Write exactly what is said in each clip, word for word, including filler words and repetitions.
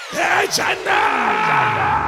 Hey, Chanda!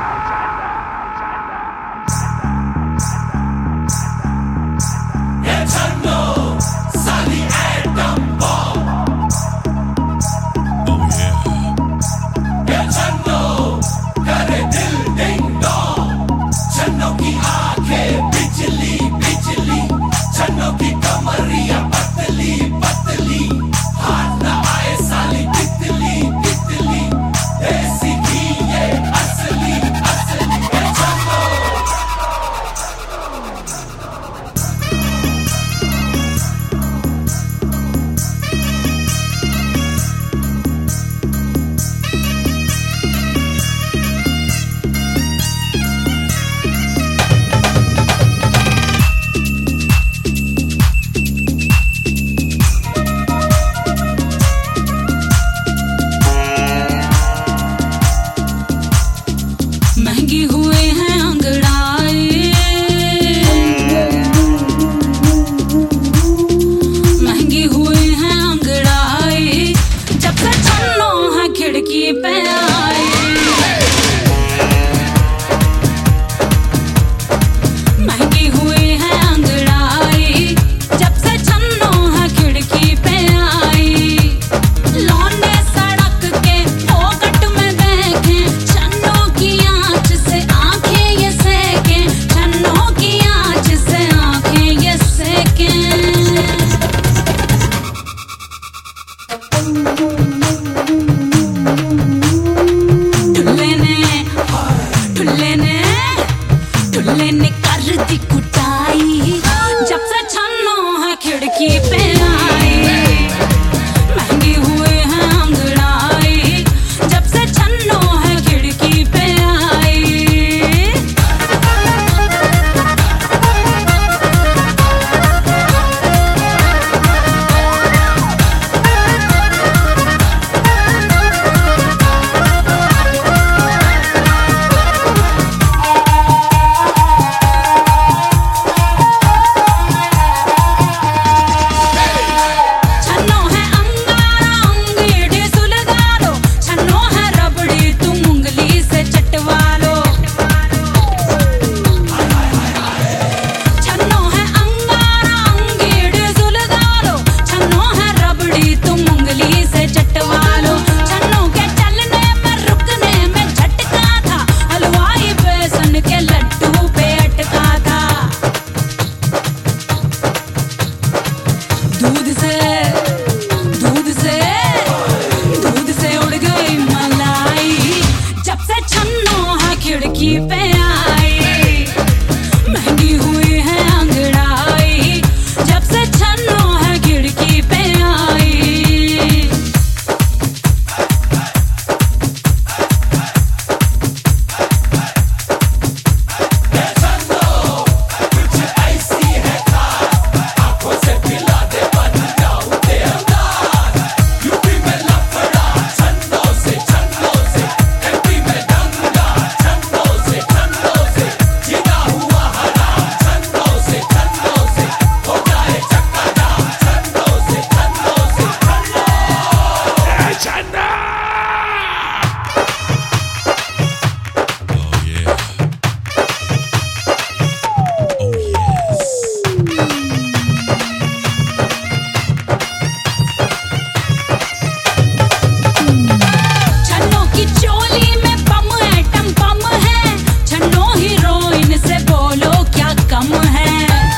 महंगी हुए हैं अंगड़ाई, महंगी हुए हैं अंगड़ाई, जब से छन्नो है खिड़की पे आई। महंगी हुए हैं अंगड़ाई, जब से छन्नो है खिड़की पे आई। लौंडे सड़क के फोकट में देखें, छन्नो की आंच से आंखें ये सेकें, छन्नो की आंच से आंखें ये सेकें। ढुल्ले ने ढुल्ले ने ढुल्ले ने कर दी कुटाई, जब से छन्नो है खिड़की पे आई। महंगी हुए हैं अंगड़ाई, जब से छन्नो है खिड़की पे आई। छन्नो है अंगारा अंगीठी सुलगा लो, छन्नो है रबड़ी तुम उंगली से चटवा लो। छन्नो है अंगारा अंगीठी सुलगा लो, छन्नो है रबड़ी तुम उंगली से चटवा लो। छन्नो के चलने में रुकने में झटका था, हलवाई बेसन के लड्डू पे अटका था। दूध से दूध से दूध से उड़ गई मलाई, जब से छन्नो है खिड़की पे आई। महंगी हुई है अंगड़ाई, जब से छन्नो है खिड़की पे आई। Hey, Chanda! Oh, yeah. Oh, yes. छन्नो की चोली में बम एटम बम है, छन्नो हीरोइन से बोलो क्या कम है।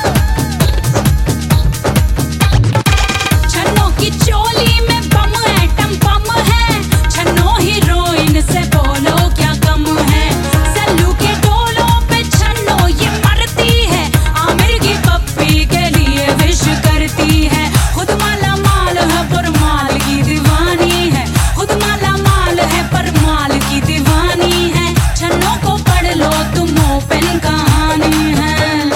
छन्नो की चोली में बम एटम बम है, छन्नो हीरोइन से बोलो क्या कम है। सल्लू के डोलों पे छन्नो ये मरती है, आमिर की पप्पी के लिए विश करती है। खुद माला माल है पर माल की दीवानी है, खुद माला माल है पर माल की दीवानी है। छन्नो को पढ़ लो तुम ओपन कहानी है।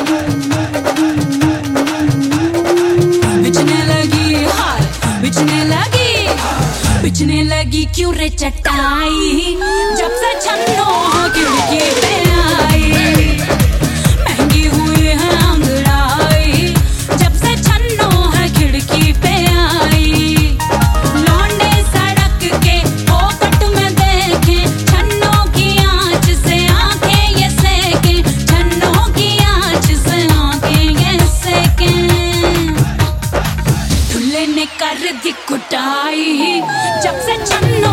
बिछने लगी हाय बिछने लगी बिछने लगी क्यों रे चटाई, जब से छन्नो खिड़की पे आई। महंगी हुई है अंगड़ाई, जब से छन्नो है खिड़की पे आई। लौंडे सड़क के फोकट में देखें, पे छन्नो